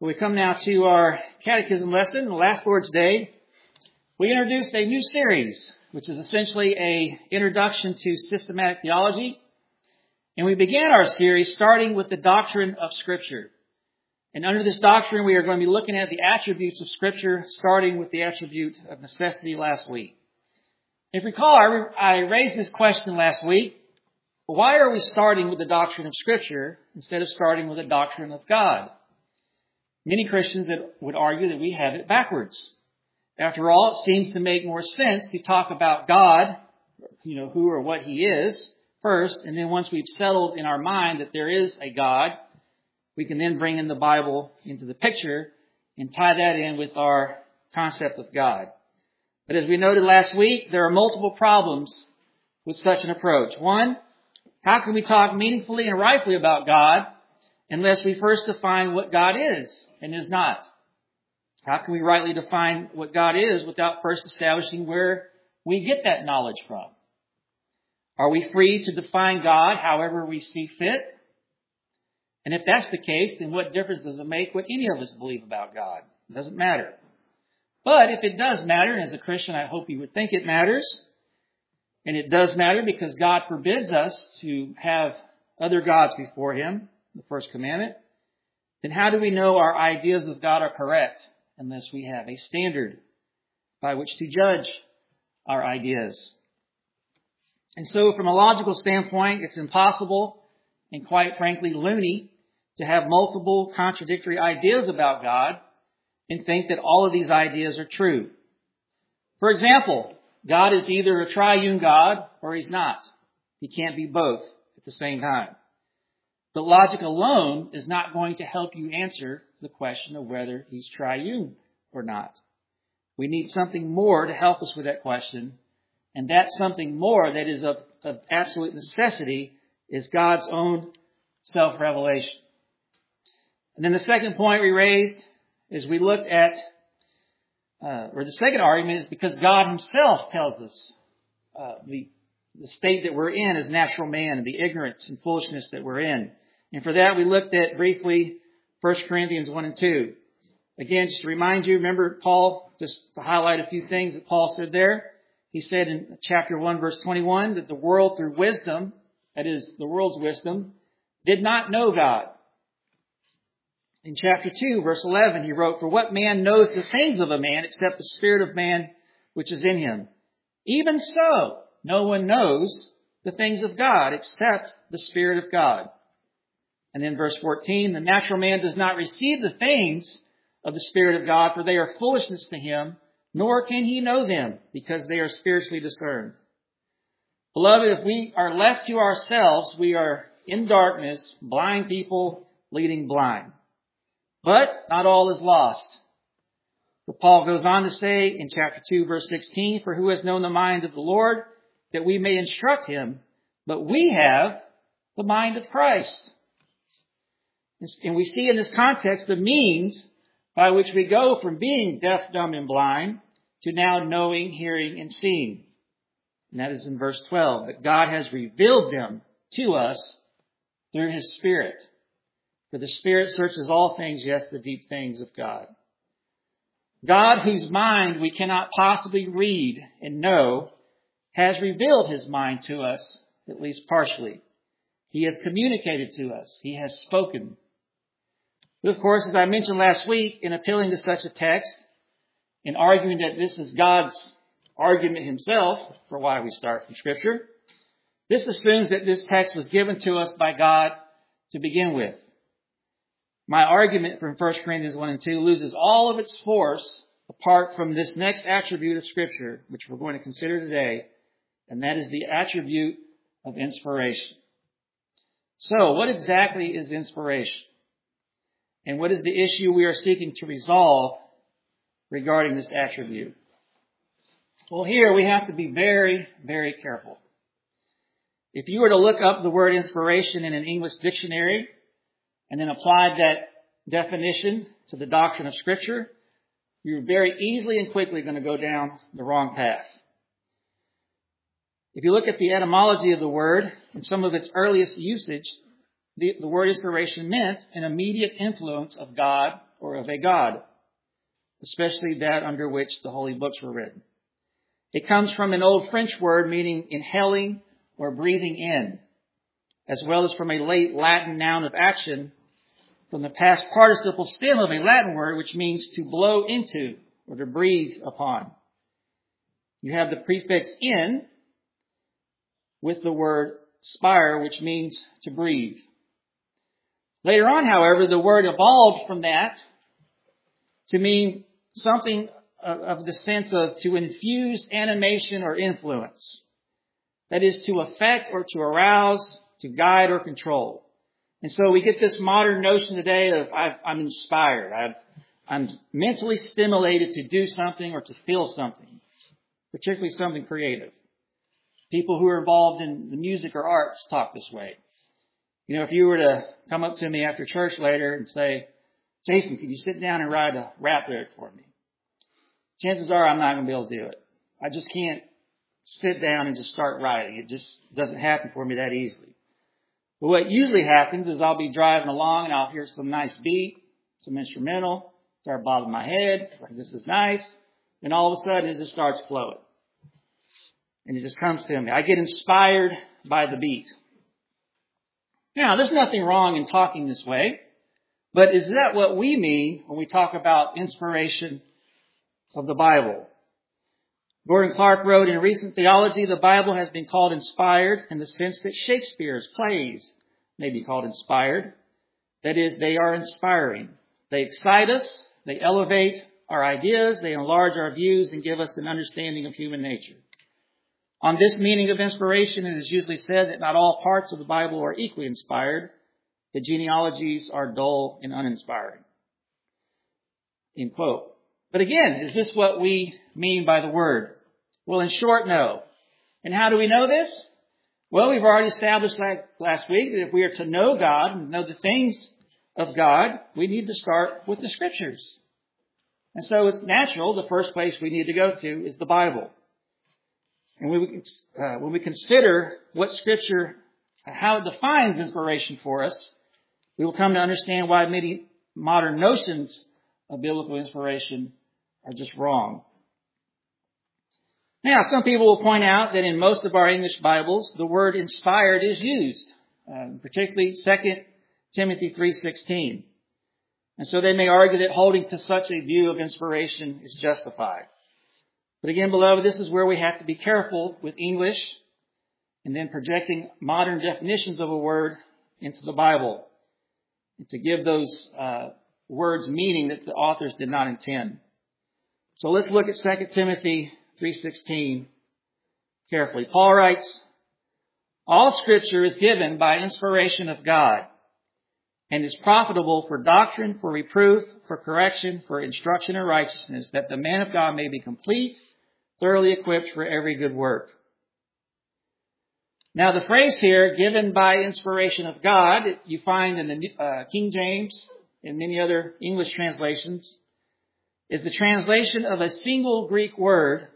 We come now to our catechism lesson. The last Lord's Day, we introduced a new series, which is essentially an introduction to systematic theology. And we began our series starting with the doctrine of Scripture. And under this doctrine, we are going to be looking at the attributes of Scripture, starting with the attribute of necessity last week. If you recall, I raised this question last week. Why are we starting with the doctrine of Scripture instead of starting with the doctrine of God? Many Christians that would argue that we have it backwards. After all, it seems to make more sense to talk about God, who or what He is, first, and then once we've settled in our mind that there is a God, we can then bring in the Bible into the picture and tie that in with our concept of God. But as we noted last week, there are multiple problems with such an approach. One, how can we talk meaningfully and rightfully about God unless we first define what God is and is not? How can we rightly define what God is without first establishing where we get that knowledge from? Are we free to define God however we see fit? And if that's the case, then what difference does it make what any of us believe about God? It doesn't matter. But if it does matter, and as a Christian I hope you would think it matters, and it does matter because God forbids us to have other gods before Him, the first commandment, then how do we know our ideas of God are correct unless we have a standard by which to judge our ideas? And so from a logical standpoint, it's impossible and quite frankly loony to have multiple contradictory ideas about God and think that all of these ideas are true. For example, God is either a triune God or He's not. He can't be both at the same time. But logic alone is not going to help you answer the question of whether He's triune or not. We need something more to help us with that question. And that something more that is of absolute necessity is God's own self-revelation. And then the second point we raised is we looked at, the second argument is because God Himself tells us the state that we're in as natural man and the ignorance and foolishness that we're in. And for that, we looked at briefly 1 Corinthians 1 and 2. Again, just to remind you, remember Paul, just to highlight a few things that Paul said there. He said in chapter 1, verse 21, that the world through wisdom, that is, the world's wisdom, did not know God. In chapter 2, verse 11, he wrote, "For what man knows the things of a man except the spirit of man which is in him? Even so, no one knows the things of God except the Spirit of God." And then verse 14, "The natural man does not receive the things of the Spirit of God, for they are foolishness to him, nor can he know them, because they are spiritually discerned." Beloved, if we are left to ourselves, we are in darkness, blind people leading blind. But not all is lost. For Paul goes on to say in chapter 2, verse 16, "For who has known the mind of the Lord, that we may instruct him? But we have the mind of Christ." And we see in this context the means by which we go from being deaf, dumb, and blind to now knowing, hearing, and seeing. And that is in verse 12, that God has revealed them to us through His Spirit. For the Spirit searches all things, yes, the deep things of God. God, whose mind we cannot possibly read and know, has revealed His mind to us, at least partially. He has communicated to us. He has spoken. But of course, as I mentioned last week, in appealing to such a text, in arguing that this is God's argument Himself for why we start from Scripture, this assumes that this text was given to us by God to begin with. My argument from 1 Corinthians 1 and 2 loses all of its force apart from this next attribute of Scripture, which we're going to consider today, and that is the attribute of inspiration. So, what exactly is inspiration? And what is the issue we are seeking to resolve regarding this attribute? Well, here we have to be very, very careful. If you were to look up the word inspiration in an English dictionary and then apply that definition to the doctrine of Scripture, you're very easily and quickly going to go down the wrong path. If you look at the etymology of the word and some of its earliest usage, the word inspiration meant an immediate influence of God or of a God, especially that under which the holy books were written. It comes from an old French word meaning inhaling or breathing in, as well as from a late Latin noun of action from the past participle stem of a Latin word which means to blow into or to breathe upon. You have the prefix in with the word spire, which means to breathe. Later on, however, the word evolved from that to mean something of the sense of to infuse animation or influence. That is, to affect or to arouse, to guide or control. And so we get this modern notion today of I'm inspired. I'm mentally stimulated to do something or to feel something, particularly something creative. People who are involved in the music or arts talk this way. You know, if you were to come up to me after church later and say, Jason, could you sit down and write a rap lyric for me? Chances are I'm not going to be able to do it. I just can't sit down and just start writing. It just doesn't happen for me that easily. But what usually happens is I'll be driving along and I'll hear some nice beat, some instrumental, start bobbing my head, like this is nice. And all of a sudden it just starts flowing. And it just comes to me. I get inspired by the beat. Now, there's nothing wrong in talking this way, but is that what we mean when we talk about inspiration of the Bible? Gordon Clark wrote, in recent theology, the Bible has been called inspired in the sense that Shakespeare's plays may be called inspired. That is, they are inspiring. They excite us, they elevate our ideas, they enlarge our views, and give us an understanding of human nature. On this meaning of inspiration, it is usually said that not all parts of the Bible are equally inspired. The genealogies are dull and uninspiring. End quote. But again, is this what we mean by the word? Well, in short, no. And how do we know this? Well, we've already established last week that if we are to know God and know the things of God, we need to start with the Scriptures. And so it's natural, the first place we need to go to is the Bible. And when we consider what Scripture, how it defines inspiration for us, we will come to understand why many modern notions of biblical inspiration are just wrong. Now, some people will point out that in most of our English Bibles, the word inspired is used, particularly 2 Timothy 3:16. And so they may argue that holding to such a view of inspiration is justified. But again, beloved, this is where we have to be careful with English and then projecting modern definitions of a word into the Bible and to give those words meaning that the authors did not intend. So let's look at 2 Timothy 3:16 carefully. Paul writes, all Scripture is given by inspiration of God and is profitable for doctrine, for reproof, for correction, for instruction in righteousness, that the man of God may be complete, thoroughly equipped for every good work. Now the phrase here, given by inspiration of God, you find in the King James and many other English translations, is the translation of a single Greek word,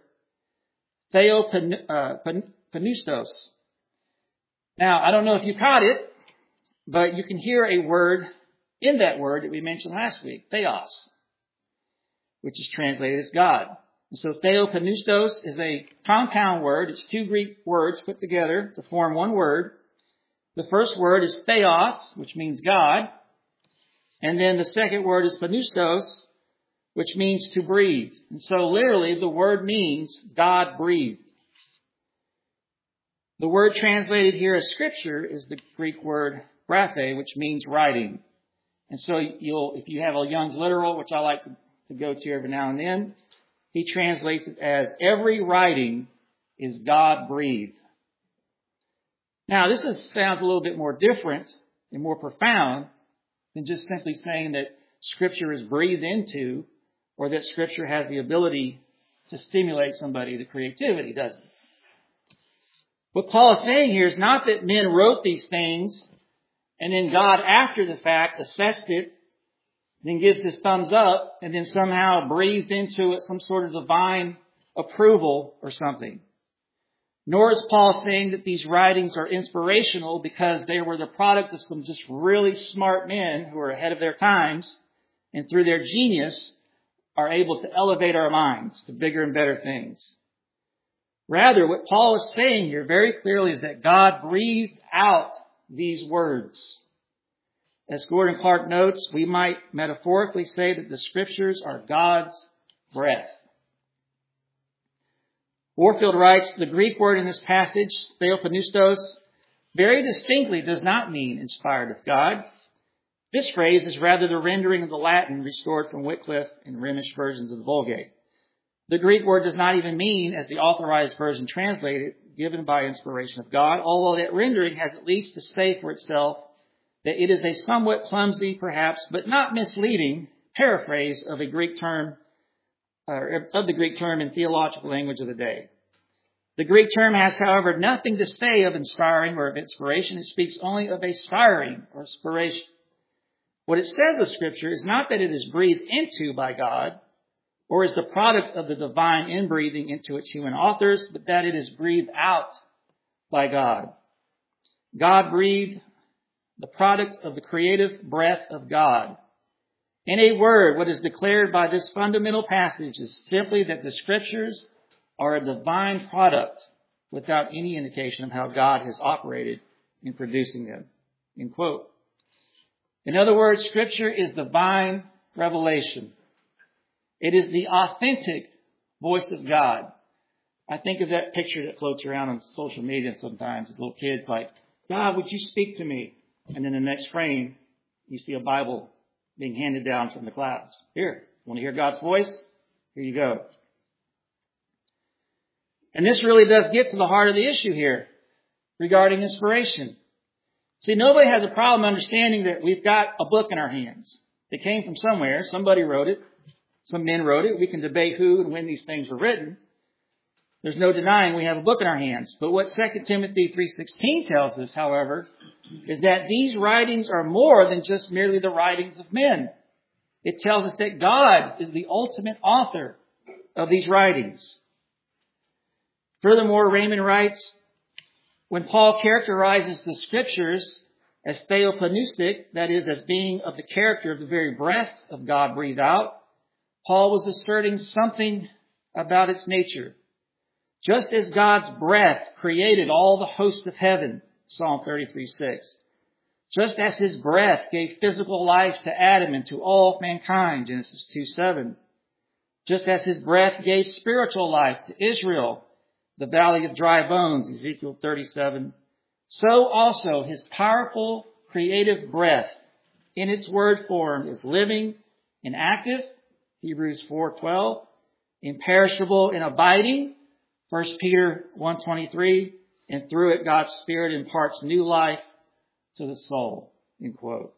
theopneustos. Now, I don't know if you caught it, but you can hear a word in that word that we mentioned last week, theos, which is translated as God. And so theopneustos is a compound word. It's two Greek words put together to form one word. The first word is theos, which means God. And then the second word is pneustos, which means to breathe. And so literally the word means God breathed. The word translated here as Scripture is the Greek word graphe, which means writing. And so if you have a Young's Literal, which I like to go to every now and then, he translates it as every writing is God breathed. Now this sounds a little bit more different and more profound than just simply saying that Scripture is breathed into or that Scripture has the ability to stimulate somebody to creativity, does it? What Paul is saying here is not that men wrote these things and then God, after the fact, assessed it, then gives his thumbs up, and then somehow breathed into it some sort of divine approval or something. Nor is Paul saying that these writings are inspirational because they were the product of some just really smart men who were ahead of their times and through their genius are able to elevate our minds to bigger and better things. Rather, what Paul is saying here very clearly is that God breathed out these words. As Gordon Clark notes, we might metaphorically say that the Scriptures are God's breath. Warfield writes, the Greek word in this passage, theopneustos, very distinctly does not mean inspired of God. This phrase is rather the rendering of the Latin restored from Wycliffe and Rhemish versions of the Vulgate. The Greek word does not even mean, as the authorized version translated, given by inspiration of God, although that rendering has at least to say for itself that it is a somewhat clumsy, perhaps, but not misleading paraphrase of a Greek term, of the Greek term in theological language of the day. The Greek term has, however, nothing to say of inspiring or of inspiration. It speaks only of a siring or spiration. What it says of Scripture is not that it is breathed into by God or is the product of the divine inbreathing into its human authors, but that it is breathed out by God. God breathed, the product of the creative breath of God. In a word, what is declared by this fundamental passage is simply that the Scriptures are a divine product without any indication of how God has operated in producing them. End quote. In other words, Scripture is divine revelation. It is the authentic voice of God. I think of that picture that floats around on social media sometimes. Little kids like, God, would you speak to me? And then the next frame, you see a Bible being handed down from the clouds. Here, want to hear God's voice? Here you go. And this really does get to the heart of the issue here regarding inspiration. See, nobody has a problem understanding that we've got a book in our hands. It came from somewhere. Somebody wrote it. Some men wrote it. We can debate who and when these things were written. There's no denying we have a book in our hands. But what 2 Timothy 3:16 tells us, however, is that these writings are more than just merely the writings of men. It tells us that God is the ultimate author of these writings. Furthermore, Raymond writes, when Paul characterizes the Scriptures as theopneustic, that is, as being of the character of the very breath of God breathed out, Paul was asserting something about its nature. Just as God's breath created all the host of heaven, Psalm 33:6. Just as his breath gave physical life to Adam and to all mankind, Genesis 2:7. Just as his breath gave spiritual life to Israel, the valley of dry bones, Ezekiel 37. So also his powerful creative breath in its word form is living and active, Hebrews 4:12, imperishable and abiding, 1 Peter 1:23, and through it God's Spirit imparts new life to the soul, end quote.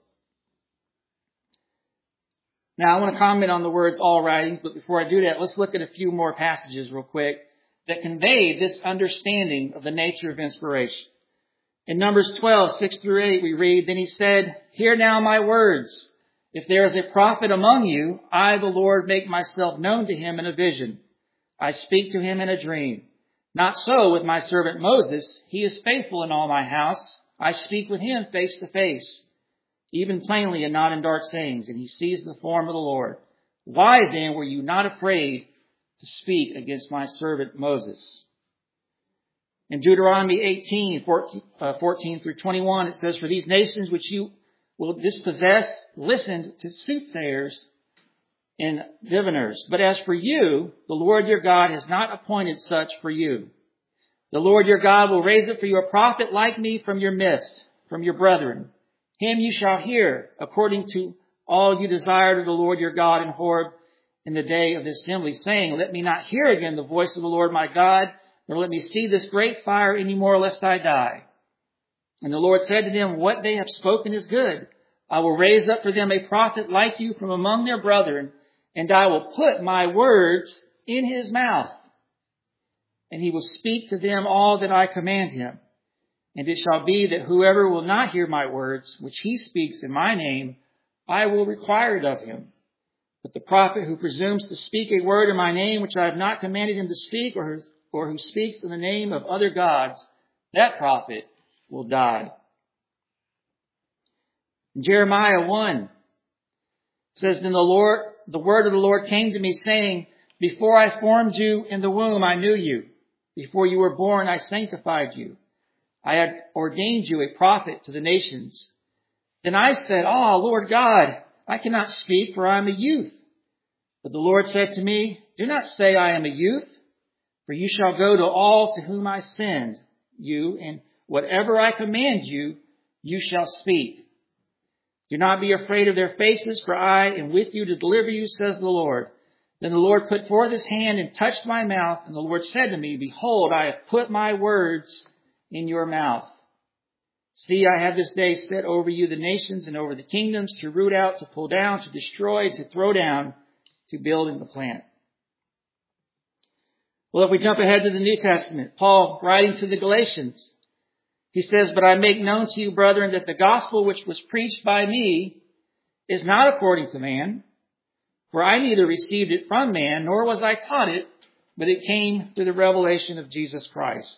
Now I want to comment on the words all writings, but before I do that, let's look at a few more passages real quick that convey this understanding of the nature of inspiration. In Numbers 12:6-8, we read, Then he said, Hear now my words. If there is a prophet among you, I, the Lord, make myself known to him in a vision. I speak to him in a dream. Not so with my servant Moses. He is faithful in all my house. I speak with him face to face, even plainly and not in dark sayings, and he sees the form of the Lord. Why then were you not afraid to speak against my servant Moses? In Deuteronomy 18:14-21, it says, For these nations which you will dispossess listened to soothsayers and diviners. But as for you, the Lord your God has not appointed such for you. The Lord your God will raise up for you a prophet like me from your midst, from your brethren. Him you shall hear, according to all you desired of the Lord your God in Horeb in the day of the assembly, saying, Let me not hear again the voice of the Lord my God, nor let me see this great fire any more, lest I die. And the Lord said to them, What they have spoken is good. I will raise up for them a prophet like you from among their brethren, and I will put my words in his mouth. And he will speak to them all that I command him. And it shall be that whoever will not hear my words, which he speaks in my name, I will require it of him. But the prophet who presumes to speak a word in my name, which I have not commanded him to speak, or who speaks in the name of other gods, that prophet will die. In Jeremiah 1, It says, then the word of the Lord came to me saying, before I formed you in the womb, I knew you. Before you were born, I sanctified you. I had ordained you a prophet to the nations. Then I said, Lord God, I cannot speak, for I am a youth. But the Lord said to me, do not say I am a youth, for you shall go to all to whom I send you, and whatever I command you, you shall speak. Do not be afraid of their faces, for I am with you to deliver you, says the Lord. Then the Lord put forth his hand and touched my mouth, and the Lord said to me, behold, I have put my words in your mouth. See, I have this day set over you the nations and over the kingdoms, to root out, to pull down, to destroy, to throw down, to build and to plant. Well, if we jump ahead to the New Testament, Paul, writing to the Galatians, he says, but I make known to you, brethren, that the gospel which was preached by me is not according to man. For I neither received it from man, nor was I taught it, but it came through the revelation of Jesus Christ.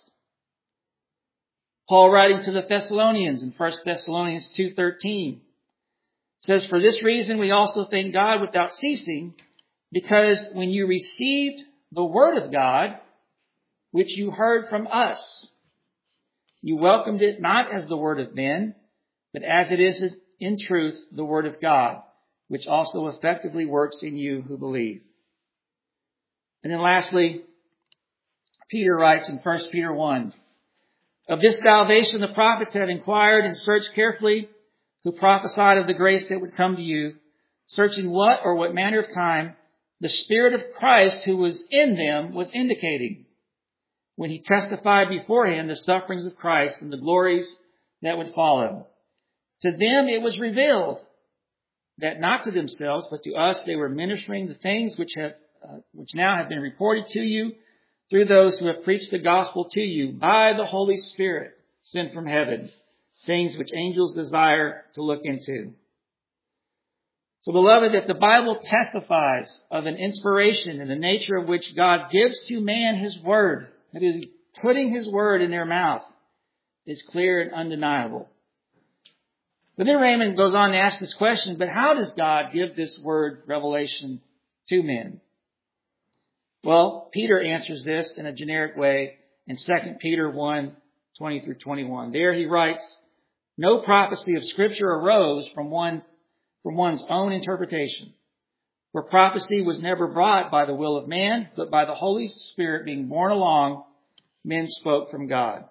Paul, writing to the Thessalonians in 1 Thessalonians 2:13, says, for this reason we also thank God without ceasing, because when you received the word of God, which you heard from us, you welcomed it not as the word of men, but as it is in truth the word of God, which also effectively works in you who believe. And then lastly, Peter writes in 1 Peter 1, of this salvation the prophets have inquired and searched carefully, who prophesied of the grace that would come to you, searching what or what manner of time the Spirit of Christ who was in them was indicating, when he testified beforehand the sufferings of Christ and the glories that would follow. To them it was revealed that not to themselves, but to us, they were ministering the things which now have been reported to you through those who have preached the gospel to you by the Holy Spirit sent from heaven, things which angels desire to look into. So, beloved, that the Bible testifies of an inspiration in the nature of which God gives to man his word, that is, putting his word in their mouth, is clear and undeniable. But then Raymond goes on to ask this question, but how does God give this word revelation to men? Well, Peter answers this in a generic way in 2 Peter 1:20 through 21. There he writes, no prophecy of Scripture arose from one's own interpretation. For prophecy was never brought by the will of man, but by the Holy Spirit being borne along, men spoke from God.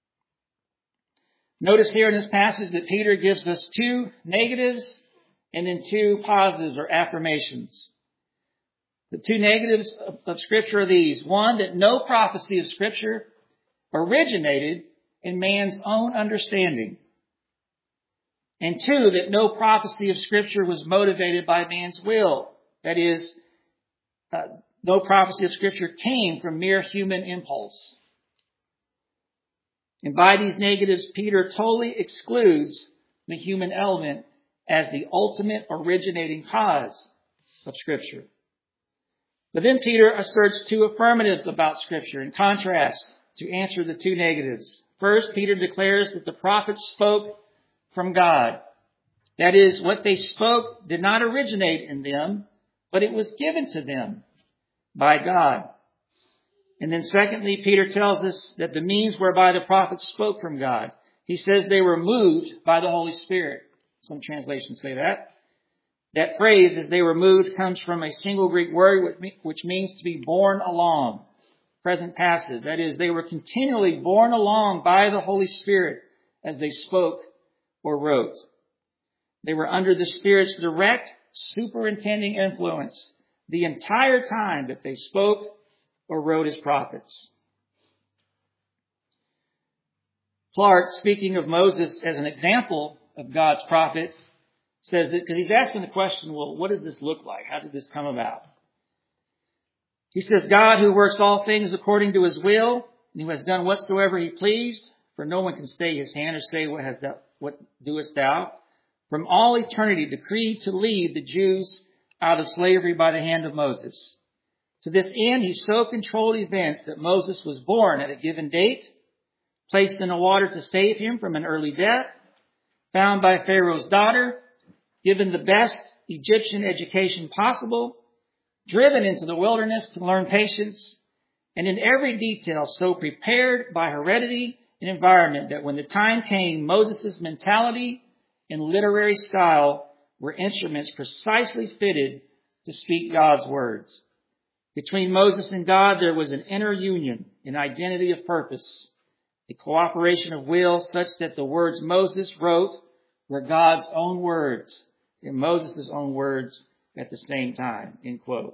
Notice here in this passage that Peter gives us two negatives and then two positives or affirmations. The two negatives of Scripture are these. One, that no prophecy of Scripture originated in man's own understanding. And two, that no prophecy of Scripture was motivated by man's will. That is, no prophecy of Scripture came from mere human impulse. And by these negatives, Peter totally excludes the human element as the ultimate originating cause of Scripture. But then Peter asserts two affirmatives about Scripture in contrast to answer the two negatives. First, Peter declares that the prophets spoke from God. That is, what they spoke did not originate in them, but it was given to them by God. And then secondly, Peter tells us that the means whereby the prophets spoke from God, he says they were moved by the Holy Spirit. Some translations say that. That phrase, as they were moved, comes from a single Greek word which means to be borne along. Present passive. That is, they were continually borne along by the Holy Spirit as they spoke or wrote. They were under the Spirit's direct superintending influence the entire time that they spoke or wrote as prophets. Clark, speaking of Moses as an example of God's prophet, says that, because he's asking the question, well, what does this look like? How did this come about? He says, God who works all things according to his will, and who has done whatsoever he pleased, for no one can stay his hand or say, what doest thou? From all eternity decreed to lead the Jews out of slavery by the hand of Moses. To this end, he so controlled events that Moses was born at a given date, placed in the water to save him from an early death, found by Pharaoh's daughter, given the best Egyptian education possible, driven into the wilderness to learn patience, and in every detail so prepared by heredity and environment that when the time came, Moses' mentality and literary style were instruments precisely fitted to speak God's words. Between Moses and God, there was an inner union, an identity of purpose, a cooperation of will such that the words Moses wrote were God's own words and Moses' own words at the same time, end quote.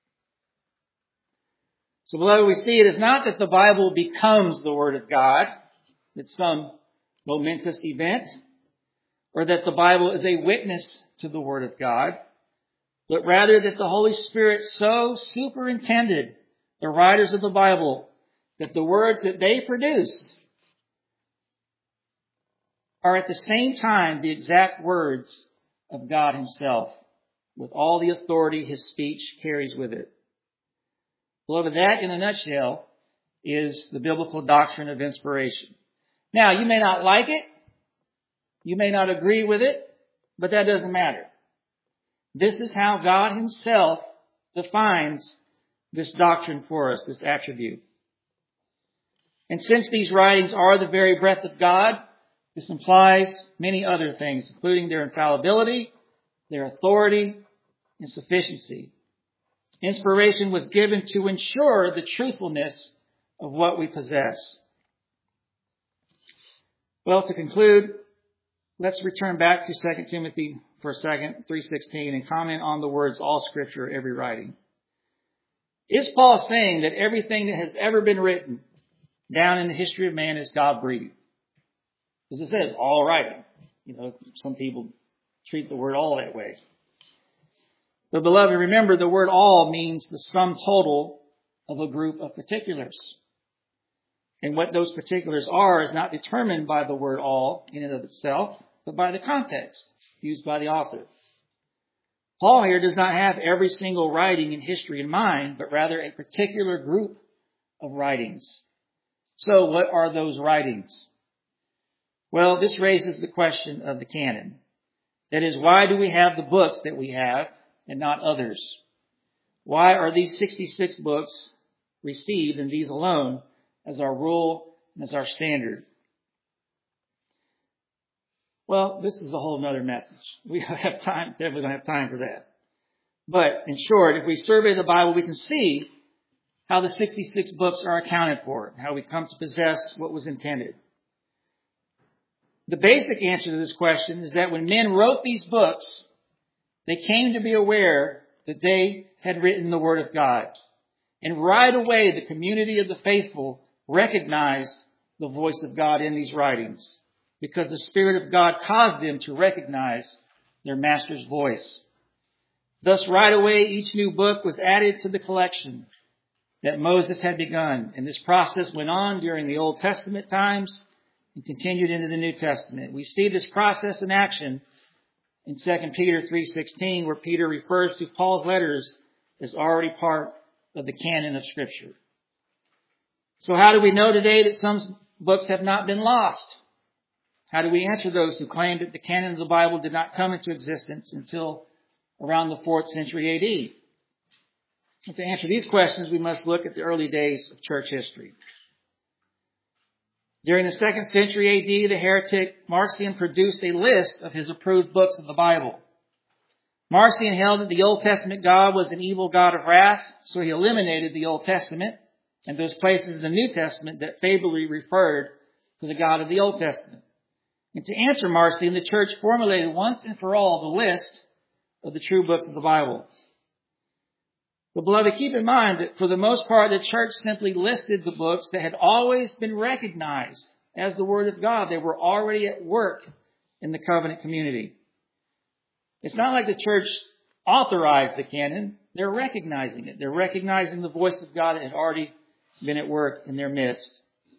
So beloved, we see it is not that the Bible becomes the Word of God, it's some momentous event, or that the Bible is a witness to the Word of God, but rather that the Holy Spirit so superintended the writers of the Bible that the words that they produced are at the same time the exact words of God Himself, with all the authority His speech carries with it. Beloved, that in a nutshell is the biblical doctrine of inspiration. Now, you may not like it, you may not agree with it, but that doesn't matter. This is how God Himself defines this doctrine for us, this attribute. And since these writings are the very breath of God, this implies many other things, including their infallibility, their authority, and sufficiency. Inspiration was given to ensure the truthfulness of what we possess. Well, to conclude, let's return back to 2 Timothy for a second, 3:16, and comment on the words, all Scripture, every writing. Is Paul saying that everything that has ever been written down in the history of man is God-breathed? Because it says all writing. Some people treat the word all that way. But beloved, remember the word all means the sum total of a group of particulars. And what those particulars are is not determined by the word all in and of itself, but by the context used by the author. Paul here does not have every single writing in history in mind, but rather a particular group of writings. So what are those writings? Well, this raises the question of the canon. That is, why do we have the books that we have and not others? Why are these 66 books received, and these alone, as our rule and as our standard? Well, this is a whole other message. We don't have time, definitely don't have time for that. But in short, if we survey the Bible, we can see how the 66 books are accounted for, and how we come to possess what was intended. The basic answer to this question is that when men wrote these books, they came to be aware that they had written the Word of God. And right away, the community of the faithful recognized the voice of God in these writings, because the Spirit of God caused them to recognize their Master's voice. Thus, right away, each new book was added to the collection that Moses had begun. And this process went on during the Old Testament times and continued into the New Testament. We see this process in action in 2 Peter 3:16, where Peter refers to Paul's letters as already part of the canon of Scripture. So how do we know today that some books have not been lost? How do we answer those who claim that the canon of the Bible did not come into existence until around the 4th century A.D.? And to answer these questions, we must look at the early days of church history. During the 2nd century A.D., the heretic Marcion produced a list of his approved books of the Bible. Marcion held that the Old Testament God was an evil God of wrath, so he eliminated the Old Testament and those places in the New Testament that favorably referred to the God of the Old Testament. And to answer Marcion, the church formulated once and for all the list of the true books of the Bible. But beloved, keep in mind that for the most part, the church simply listed the books that had always been recognized as the Word of God. They were already at work in the covenant community. It's not like the church authorized the canon. They're recognizing it. They're recognizing the voice of God that had already been at work in their midst.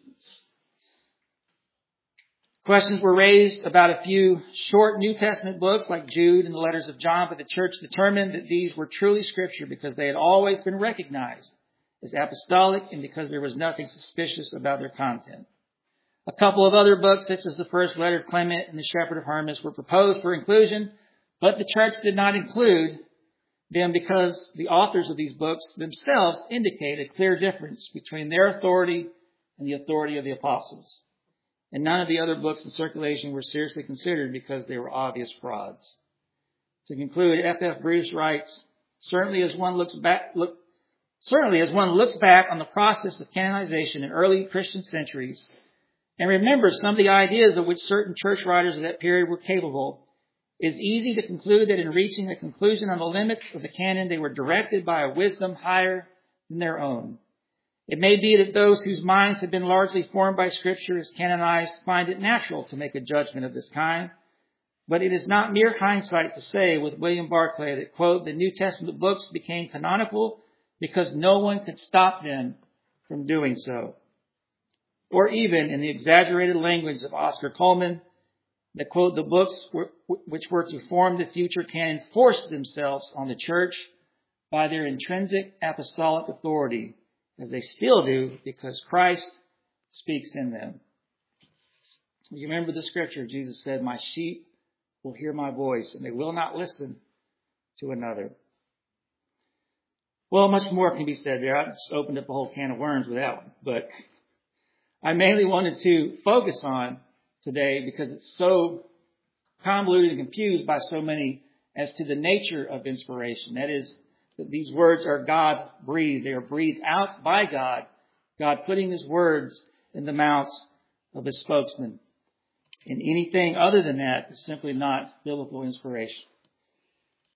Questions were raised about a few short New Testament books like Jude and the letters of John, but the church determined that these were truly Scripture because they had always been recognized as apostolic and because there was nothing suspicious about their content. A couple of other books, such as the first letter of Clement and the Shepherd of Hermas, were proposed for inclusion, But the church did not include them because the authors of these books themselves indicate a clear difference between their authority and the authority of the apostles. And none of the other books in circulation were seriously considered because they were obvious frauds. To conclude, F. Bruce writes, certainly as one looks back on the process of canonization in early Christian centuries and remembers some of the ideas of which certain church writers of that period were capable, it is easy to conclude that in reaching a conclusion on the limits of the canon, they were directed by a wisdom higher than their own. It may be that those whose minds have been largely formed by Scripture as canonized find it natural to make a judgment of this kind, but it is not mere hindsight to say with William Barclay that, quote, the New Testament books became canonical because no one could stop them from doing so. Or even in the exaggerated language of Oscar Coleman, that, quote, the books which were to form the future canon forced themselves on the church by their intrinsic apostolic authority, as they still do because Christ speaks in them. You remember the scripture, Jesus said, my sheep will hear my voice, and they will not listen to another. Well, much more can be said there. I just opened up a whole can of worms with that one. But I mainly wanted to focus on today because it's so convoluted and confused by so many as to the nature of inspiration. That is, that these words are God-breathed. They are breathed out by God, God putting His words in the mouths of His spokesman. And anything other than that is simply not biblical inspiration.